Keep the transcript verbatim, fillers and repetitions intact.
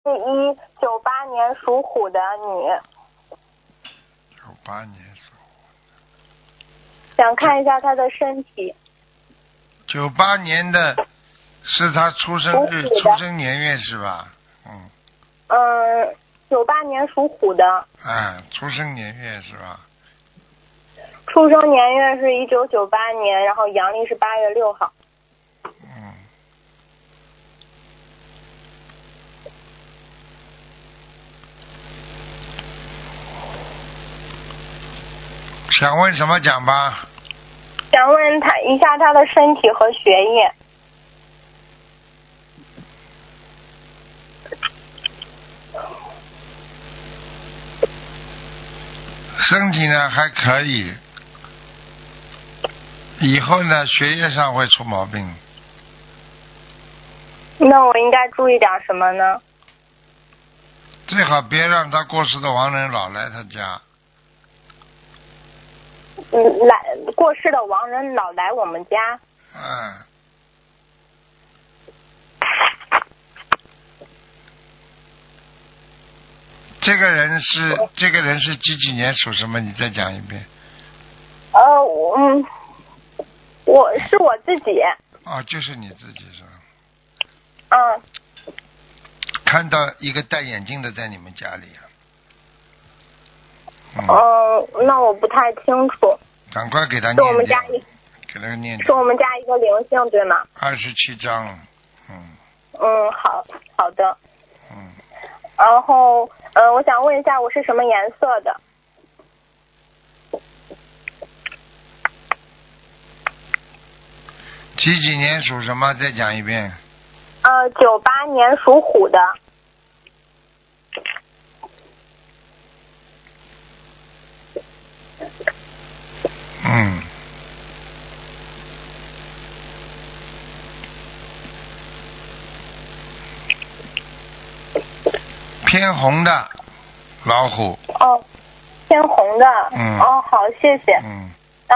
一九八年属虎的女， 九八年属想看一下她的身体。 九八年的是他出生日、出生年月是吧？嗯。 嗯，九八年属虎的。 哎，出生年月是吧？ 出生年月是一九九八年，然后阳历是八月六号。 嗯。想问什么讲吧？ 想问他一下他的身体和学业。 身体呢还可以，以后呢学业上会出毛病。 那我应该注意点什么呢？ 最好别让他过世的亡人老来他家。 嗯，来过世的亡人老来我们家。 嗯。这个人是这个人是几几年属什么？你再讲一遍。 呃，我嗯，我是我自己。 哦，就是你自己是吧？ 嗯。 看到一个戴眼镜的在你们家里啊。 嗯、呃，那我不太清楚。 赶快给他念是我们家一， 给他念。 是我们家一个灵性对吗？ 二十七章。嗯。 嗯，好好的。 嗯。 然后，呃，我想问一下，我是什么颜色的？ 几几年属什么？再讲一遍。 呃，九八年属虎的。 嗯。偏红的老虎。 哦，偏红的。 嗯。 哦，好，谢谢。 嗯。